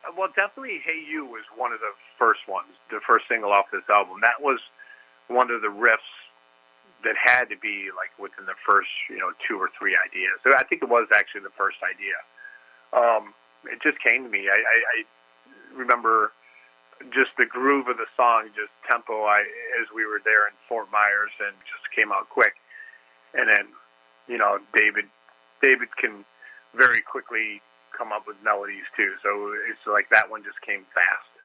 Well, definitely "Hey You" was one of the first ones, the first single off this album. That was one of the riffs that had to be like within the first, two or three ideas. So I think it was actually the first idea. It just came to me. I remember just the groove of the song, just tempo. As we were there in Fort Myers, and just came out quick. And then, David can very quickly come up with melodies too. So it's like that one just came fast.